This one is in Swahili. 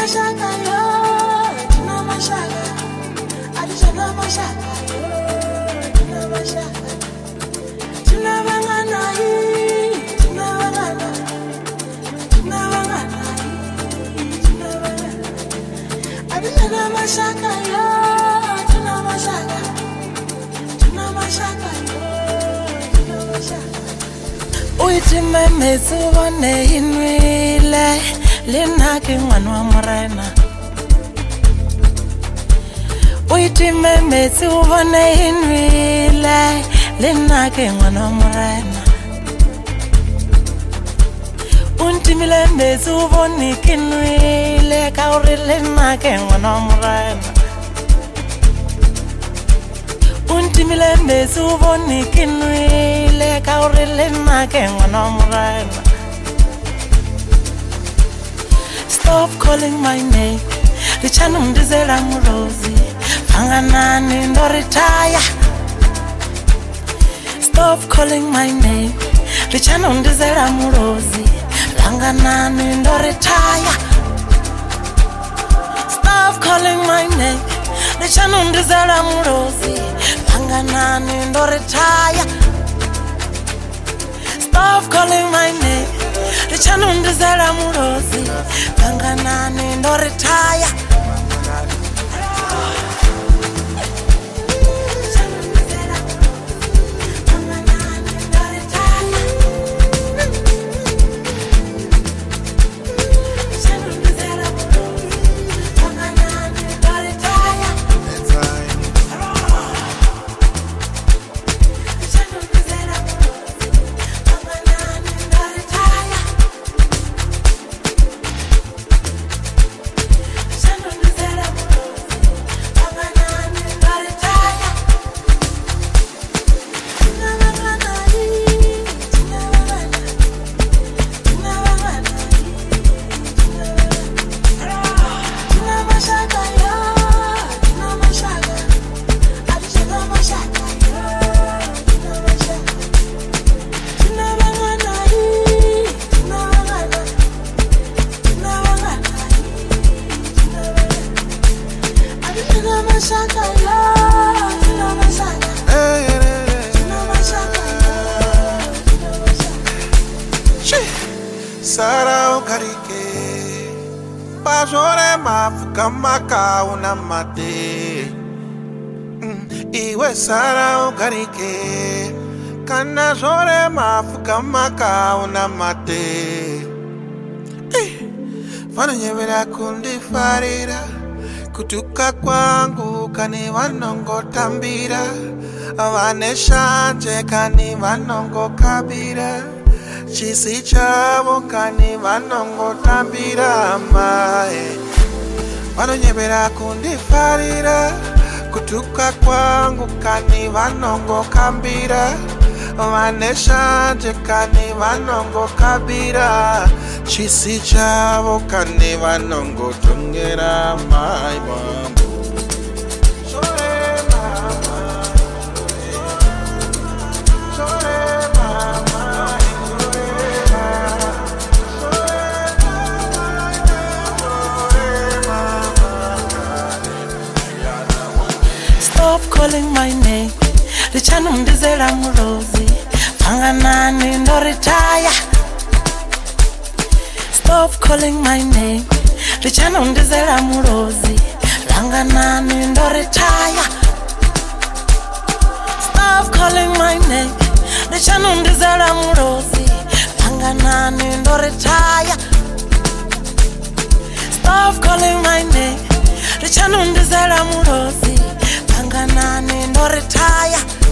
Uitime metsubone inwile lena ke ngwana wa morena. Uitime metsubone inwile lena ke ngwana wa morena. Untimile metsubone kinwile ka ore lena ke ngwana wa morena. Untimile metsubone kinwile ka ore lena ke ngwana wa morena. Stop calling my name, richana undizela murozi, panganani ndo retire. Stop calling my name, richana undizela murozi, panganani ndo retire. Stop calling my name, richana undizela murozi, panganani ndo retire. Stop calling my name, richana undizela murozi, panganani ndo retire. Sara ukarike pazore mafuka maka una mate. Iwe Sara ukarike kana zore mafuka maka una mate. Vano nyevera kundi farira kutuka kwangu kani vanongo tambira. Vane shanje kani vanongo kabira. Chisi chavo kani vanongo tambira mae. Vano nyevera kundi farira kutuka kwangu kani vanongo kambira. Vane shanje kani vanongo kabira. Chisi chavo kani vanongo tongera mae mambo. Stop calling my name, richana undizela murozi, panganani ndo retire. Stop calling my name, richana undizela murozi, panganani ndo retire. Stop calling my name, richana undizela murozi, panganani ndo retire. Stop calling my name, richana undizela murozi, panganani ndo retire.